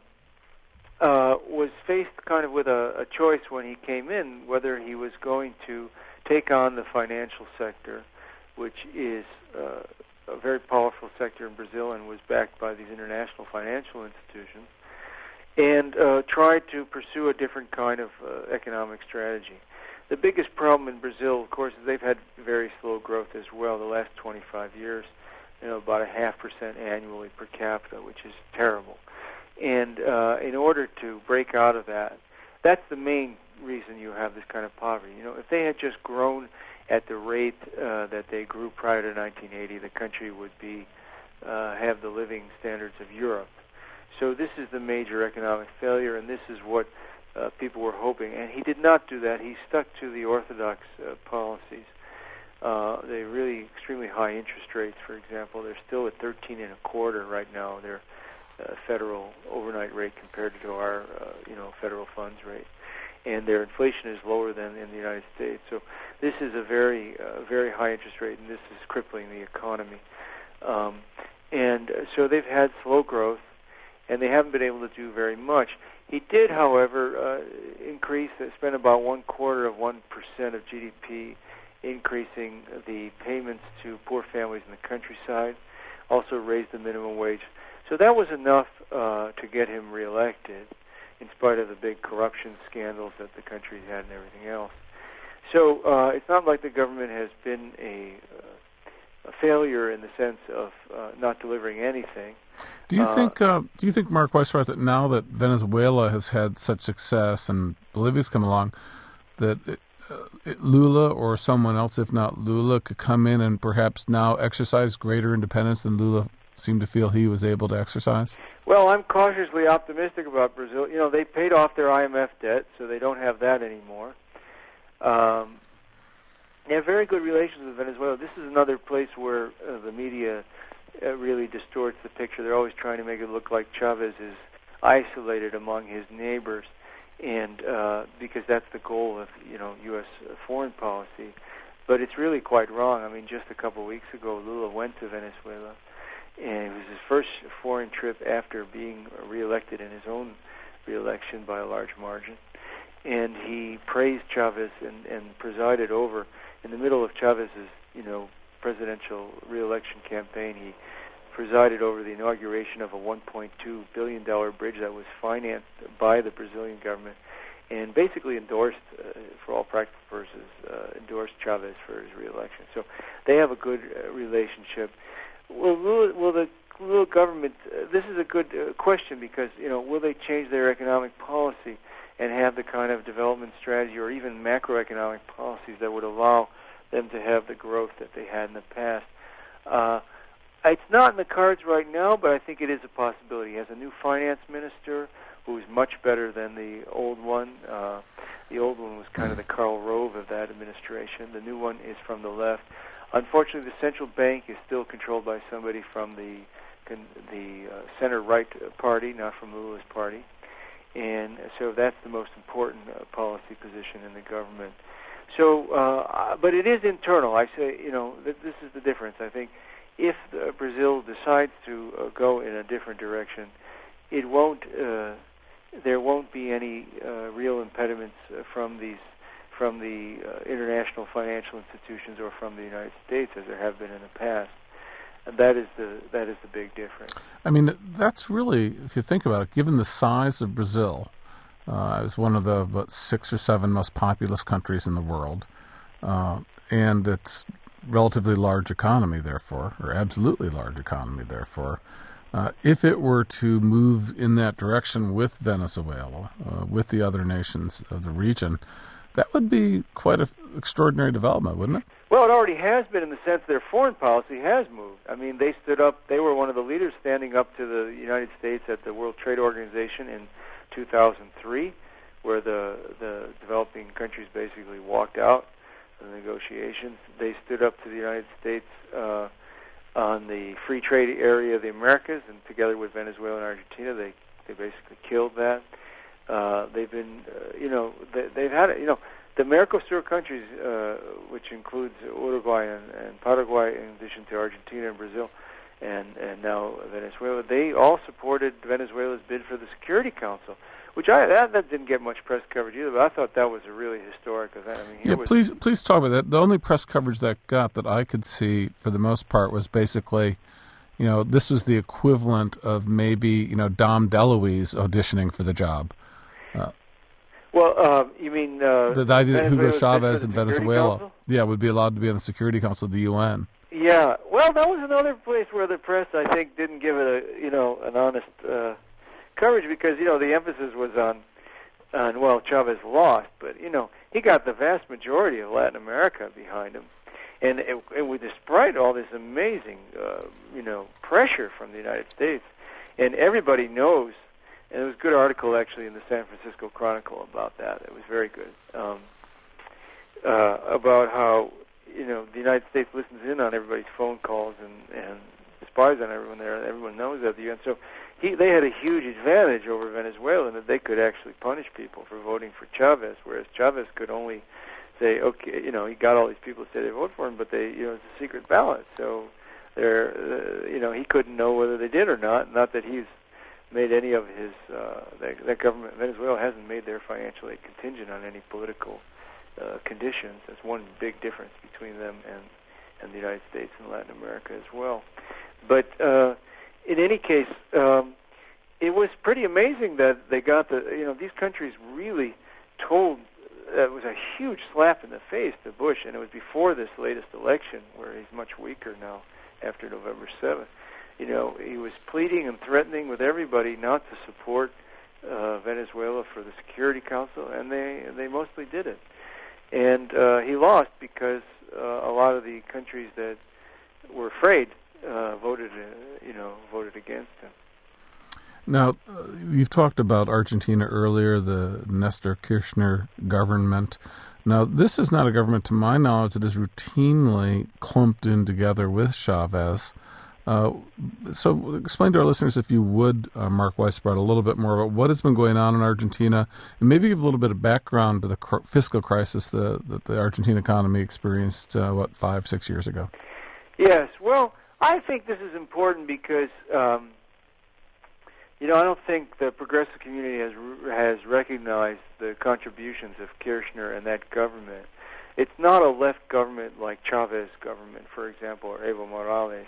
G: was faced kind of with a choice when he came in, whether he was going to take on the financial sector, which is a very powerful sector in Brazil and was backed by these international financial institutions, and try to pursue a different kind of economic strategy. The biggest problem in Brazil, of course, is they've had very slow growth as well the last 25 years, about 0.5% annually per capita, which is terrible. And in order to break out of that, that's the main reason you have this kind of poverty. If they had just grown at the rate that they grew prior to 1980, the country would have the living standards of Europe. So this is the major economic failure, and this is what people were hoping. And he did not do that. He stuck to the orthodox policies. They really extremely high interest rates, for example. They're still at 13.25% right now. Their federal overnight rate compared to our federal funds rate. And their inflation is lower than in the United States. So this is a very high interest rate, and this is crippling the economy. And so they've had slow growth, and they haven't been able to do very much. He did, however, spend about 0.25% of GDP, increasing the payments to poor families in the countryside, also raised the minimum wage. So that was enough to get him reelected, in spite of the big corruption scandals that the country had and everything else. So it's not like the government has been a failure in the sense of not delivering anything.
A: Do you think, Mark Weisbrot, that now that Venezuela has had such success and Bolivia's come along, that Lula or someone else, if not Lula, could come in and perhaps now exercise greater independence than Lula seemed to feel he was able to exercise?
G: Well, I'm cautiously optimistic about Brazil. They paid off their IMF debt, so they don't have that anymore. They have very good relations with Venezuela. This is another place where the media really distorts the picture. They're always trying to make it look like Chavez is isolated among his neighbors, and because that's the goal of U.S. foreign policy. But it's really quite wrong. I mean, just a couple of weeks ago, Lula went to Venezuela, and it was his first foreign trip after being reelected in his own reelection by a large margin. And he praised Chavez and presided over, in the middle of Chavez's, presidential reelection campaign, he presided over the inauguration of a $1.2 billion bridge that was financed by the Brazilian government, and basically endorsed, for all practical purposes, endorsed Chavez for his reelection. So they have a good relationship. Will the Lula government, this is a good question, because, will they change their economic policy and have the kind of development strategy or even macroeconomic policies that would allow them to have the growth that they had in the past? It's not in the cards right now, but I think it is a possibility. He has a new finance minister who is much better than the old one. The old one was kind of the Karl Rove of that administration. The new one is from the left. Unfortunately, the central bank is still controlled by somebody from the center-right party, not from Lula's party. And so that's the most important policy position in the government. So, but it is internal. I say, this is the difference. I think if Brazil decides to go in a different direction, it won't. There won't be any real impediments from the international financial institutions or from the United States, as there have been in the past. And that is the big difference. I
A: mean, that's really, if you think about it, given the size of Brazil, it's one of the 6 or 7 most populous countries in the world, and its relatively large economy, therefore, or absolutely large economy, therefore. If it were to move in that direction with Venezuela, with the other nations of the region, That would be quite an extraordinary development, wouldn't it?
G: Well, it already has been in the sense their foreign policy has moved. I mean, they stood up. They were one of the leaders standing up to the United States at the World Trade Organization in 2003, where the developing countries basically walked out of the negotiations. They stood up to the United States on the free trade area of the Americas, and together with Venezuela and Argentina, they basically killed that. They've been, they've had, the Mercosur countries, which includes Uruguay and Paraguay, in addition to Argentina and Brazil, and now Venezuela, they all supported Venezuela's bid for the Security Council, which that didn't get much press coverage either, but I thought that was a really historic event. I mean,
A: please talk about that. The only press coverage that got that I could see, for the most part, was basically, this was the equivalent of maybe, Dom DeLuise auditioning for the job.
G: You mean
A: the idea that Hugo Chavez in Venezuela, would be allowed to be on the Security Council of the UN.
G: Yeah, well, that was another place where the press, I think, didn't give it an honest coverage, because the emphasis was on Chavez lost, but he got the vast majority of Latin America behind him, and despite all this amazing pressure from the United States, and everybody knows. And there was a good article, actually, in the San Francisco Chronicle about that. It was very good, about how, the United States listens in on everybody's phone calls and spies on everyone there. Everyone knows that. So they had a huge advantage over Venezuela in that they could actually punish people for voting for Chavez, whereas Chavez could only say, okay, he got all these people to say they vote for him, but it's a secret ballot. So he couldn't know whether they did or not. Not that he's made any of his, that government, Venezuela hasn't made their financial aid contingent on any political conditions. That's one big difference between them and the United States and Latin America as well. But in any case, it was pretty amazing that they got these countries really told, it was a huge slap in the face to Bush, and it was before this latest election where he's much weaker now after November 7th. He was pleading and threatening with everybody not to support Venezuela for the Security Council, and they mostly did it. And he lost because a lot of the countries that were afraid voted against him.
A: Now, you've talked about Argentina earlier, the Nestor Kirchner government. Now, this is not a government, to my knowledge, that is routinely clumped in together with Chavez. So explain to our listeners, if you would, Mark Weisbrot, a little bit more about what has been going on in Argentina, and maybe give a little bit of background to the fiscal crisis that the Argentine economy experienced, 5-6 years ago.
G: Yes, well, I think this is important because, I don't think the progressive community has recognized the contributions of Kirchner and that government. It's not a left government like Chavez government, for example, or Evo Morales.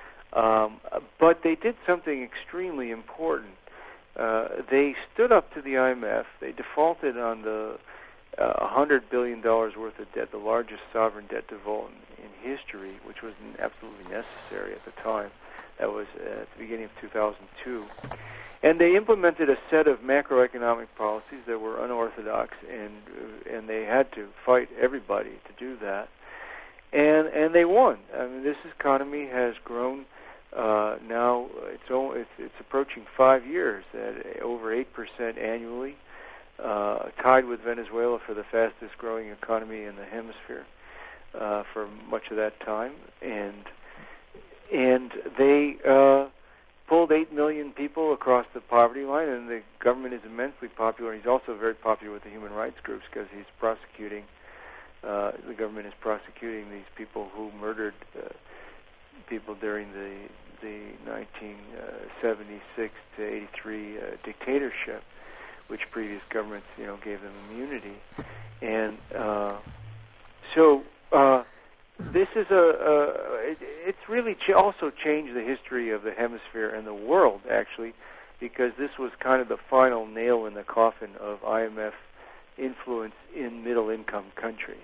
G: But they did something extremely important. They stood up to the IMF. They defaulted on the $100 billion worth of debt, the largest sovereign debt default in history, which was absolutely necessary at the time. That was at the beginning of 2002. And they implemented a set of macroeconomic policies that were unorthodox, and they had to fight everybody to do that. And they won. I mean, this economy has grown. Now it's approaching 5 years at over 8% annually, tied with Venezuela for the fastest growing economy in the hemisphere for much of that time, and they pulled 8 million people across the poverty line, and the government is immensely popular. He's also very popular with the human rights groups because he's prosecuting. The government is prosecuting these people who murdered people during the 1976 to 83 dictatorship, which previous governments, gave them immunity, and so this is it's really also changed the history of the hemisphere and the world, actually, because this was kind of the final nail in the coffin of IMF influence in middle-income countries.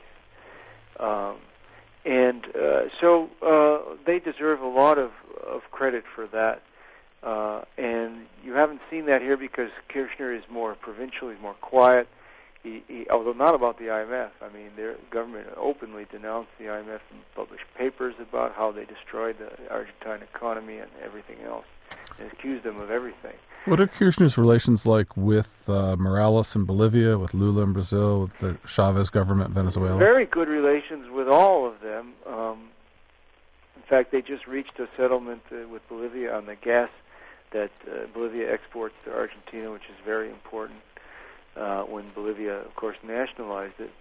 G: So they deserve a lot of credit for that. And you haven't seen that here because Kirchner is more provincial, he's more quiet, although not about the IMF. I mean, their government openly denounced the IMF and published papers about how they destroyed the Argentine economy and everything else, and accused them of everything.
A: What are Kirchner's relations like with Morales in Bolivia, with Lula in Brazil, with the Chavez government in Venezuela?
G: Very good relations with all of them. In fact, they just reached a settlement with Bolivia on the gas that Bolivia exports to Argentina, which is very important. When Bolivia, of course, nationalized it.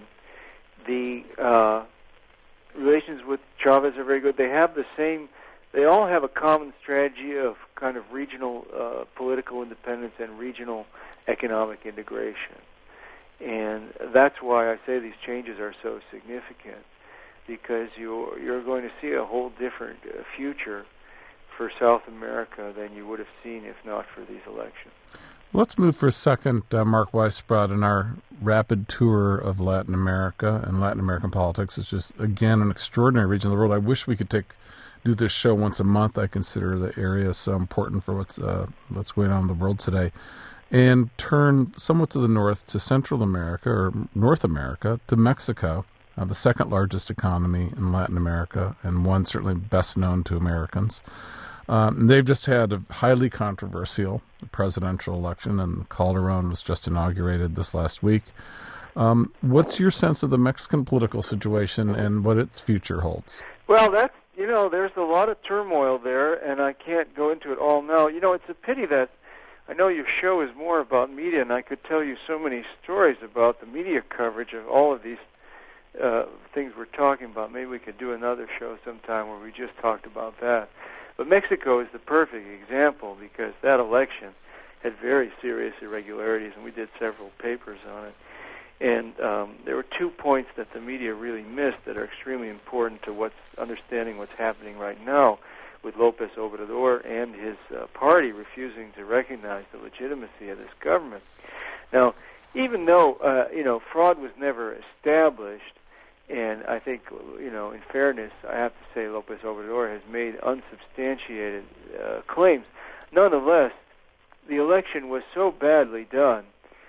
G: The relations with Chavez are very good. They all have a common strategy of kind of regional political independence and regional economic integration. And that's why I say these changes are so significant, because you're going to see a whole different future for South America than you would have seen if not for these elections.
A: Let's move for a second, Mark Weisbrod, in our rapid tour of Latin America and Latin American politics. It's just, again, an extraordinary region of the world. I wish we could do this show once a month. I consider the area so important for what's going on in the world today. And turn somewhat to the north to Central America, or North America, to Mexico, the second largest economy in Latin America, and one certainly best known to Americans. They've just had a highly controversial presidential election, and Calderon was just inaugurated this last week. What's your sense of the Mexican political situation and what its future holds?
G: Well, there's a lot of turmoil there, and I can't go into it all now. It's a pity that I know your show is more about media, and I could tell you so many stories about the media coverage of all of these things we're talking about. Maybe we could do another show sometime where we just talked about that. But Mexico is the perfect example, because that election had very serious irregularities, and we did several papers on it. And there were 2 points that the media really missed that are extremely important to understanding what's happening right now with López Obrador and his party refusing to recognize the legitimacy of this government. Now, even though fraud was never established, and I think, in fairness, I have to say López Obrador has made unsubstantiated claims. Nonetheless, the election was so badly done.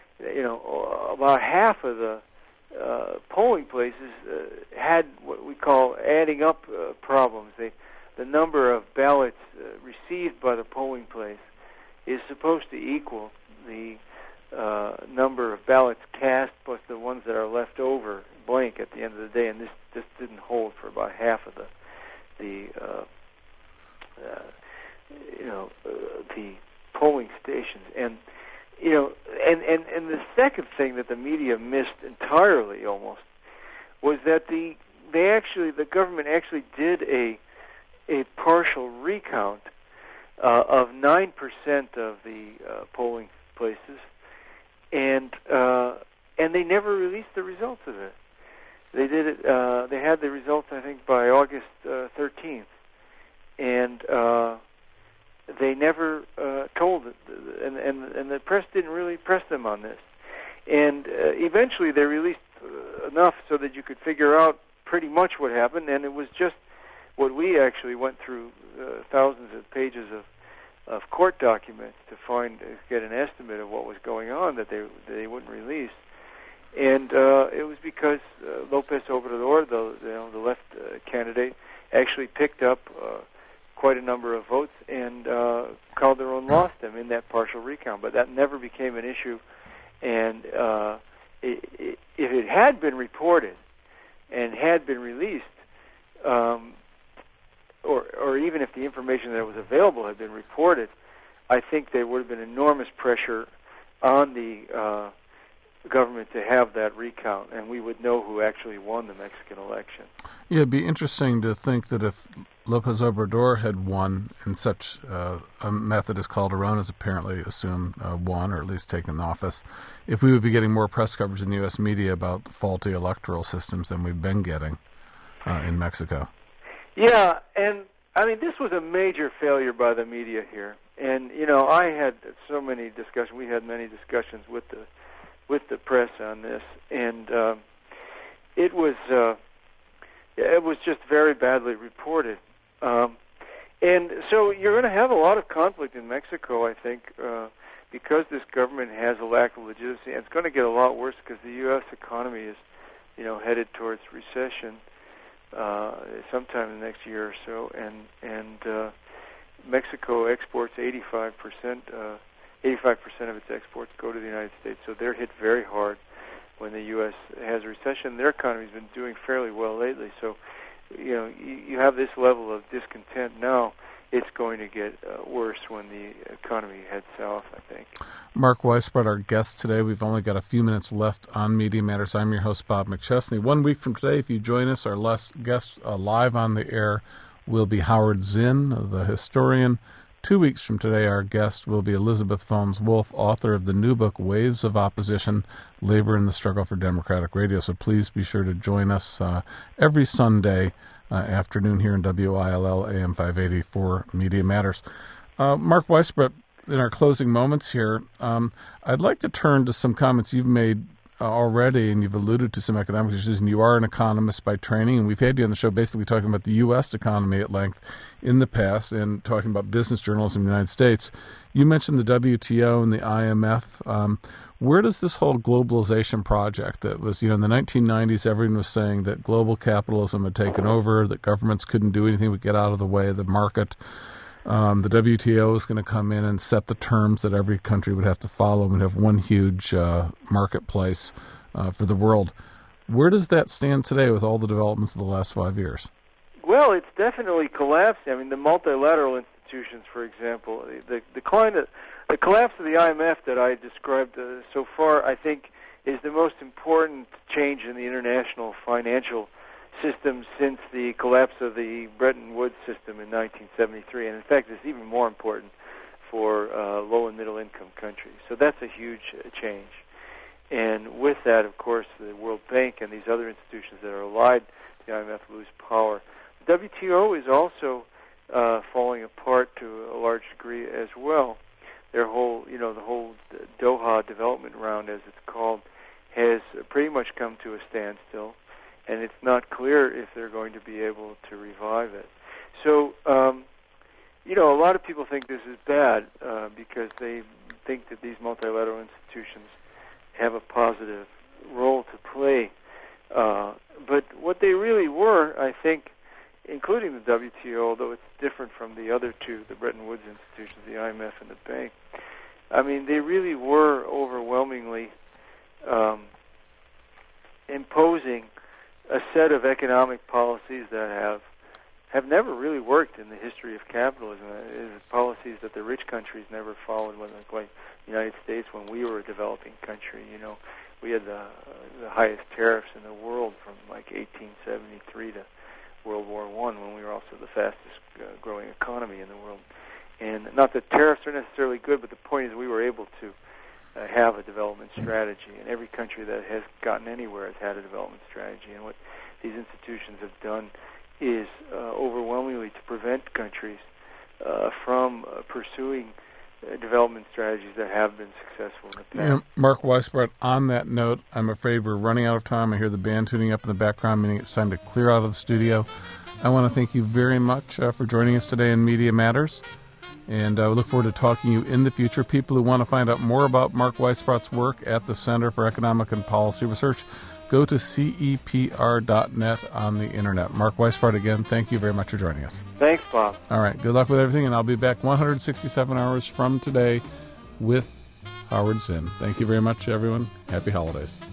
G: About half of the polling places had what we call adding up problems. The number of ballots received by the polling place is supposed to equal the number of ballots cast plus the ones that are left over blank at the end of the day, and this didn't hold for about half of the polling stations. And and the second thing that the media missed entirely almost was that the government actually did a partial recount of 9% of the polling places, and they never released the results of it. They did it. They had the results, I think, by August 13th, and they never told it, and the press didn't really press them on this. And eventually, they released enough so that you could figure out pretty much what happened, and it was just what we actually went through thousands of pages of court documents to get an estimate of what was going on that they wouldn't release. And it was because López Obrador, the left candidate, actually picked up quite a number of votes, and Calderon lost them in that partial recount. But that never became an issue. And if it had been reported and had been released, or even if the information that was available had been reported, I think there would have been enormous pressure on the government to have that recount, and we would know who actually won the Mexican election.
A: Yeah, it'd be interesting to think that if López Obrador had won in such a method as Calderon has apparently assumed won, or at least taken office, if we would be getting more press coverage in the U.S. media about faulty electoral systems than we've been getting in Mexico.
G: Yeah, and I mean, this was a major failure by the media here. And, I had so many discussions. We had many discussions with the press on this, and it was just very badly reported. And so you're going to have a lot of conflict in Mexico, I think, because this government has a lack of legitimacy, and it's going to get a lot worse because the U.S. economy is, headed towards recession sometime in the next year or so, and Mexico exports 85%. 85% of its exports go to the United States, so they're hit very hard when the U.S. has a recession. Their economy's been doing fairly well lately, so you have this level of discontent now. It's going to get worse when the economy heads south, I think.
A: Mark Weisbrot, our guest today. We've only got a few minutes left on Media Matters. I'm your host, Bob McChesney. 1 week from today, if you join us, our last guest live on the air will be Howard Zinn, the historian. 2 weeks from today, our guest will be Elizabeth Fones-Wolf, author of the new book, Waves of Opposition, Labor in the Struggle for Democratic Radio. So please be sure to join us every Sunday afternoon here in WILL AM 580 for Media Matters. Mark Weisbrot, in our closing moments here, I'd like to turn to some comments you've made already, and you've alluded to some economic issues, and you are an economist by training, and we've had you on the show basically talking about the U.S. economy at length in the past and talking about business journalism in the United States. You mentioned the WTO and the IMF. Where does this whole globalization project that was, in the 1990s, everyone was saying that global capitalism had taken over, that governments couldn't do anything but get out of the way of the market. The WTO is going to come in and set the terms that every country would have to follow and have one huge marketplace for the world. Where does that stand today with all the developments of the last 5 years?
G: Well, it's definitely collapsed. I mean, the multilateral institutions, for example, the collapse of the IMF that I described so far, I think, is the most important change in the international financial system since the collapse of the Bretton Woods system in 1973. And in fact, it's even more important for low and middle income countries. So that's a huge change. And with that, of course, the World Bank and these other institutions that are allied to the IMF lose power. The WTO is also falling apart to a large degree as well. Their whole, the whole Doha development round, as it's called, has pretty much come to a standstill, and it's not clear if they're going to be able to revive it. So, a lot of people think this is bad because they think that these multilateral institutions have a positive role to play. But what they really were, I think, including the WTO, although it's different from the other two, the Bretton Woods institutions, the IMF and the Bank, I mean, they really were overwhelmingly imposing a set of economic policies that have never really worked in the history of capitalism. It's policies that the rich countries never followed, like the United States when we were a developing country. We had the highest tariffs in the world from like 1873 to World War I, when we were also the fastest growing economy in the world. And not that tariffs are necessarily good, but the point is we were able to have a development strategy. And every country that has gotten anywhere has had a development strategy. And what these institutions have done is overwhelmingly to prevent countries from pursuing development strategies that have been successful in the past.
A: Yeah, Mark Weisbrot, on that note, I'm afraid we're running out of time. I hear the band tuning up in the background, meaning it's time to clear out of the studio. I want to thank you very much for joining us today in Media Matters, and I look forward to talking to you in the future. People who want to find out more about Mark Weisbrot's work at the Center for Economic and Policy Research, go to CEPR.net on the Internet. Mark Weisbrot, again, thank you very much for joining us.
G: Thanks, Bob.
A: All right, good luck with everything, and I'll be back 167 hours from today with Howard Zinn. Thank you very much, everyone. Happy holidays.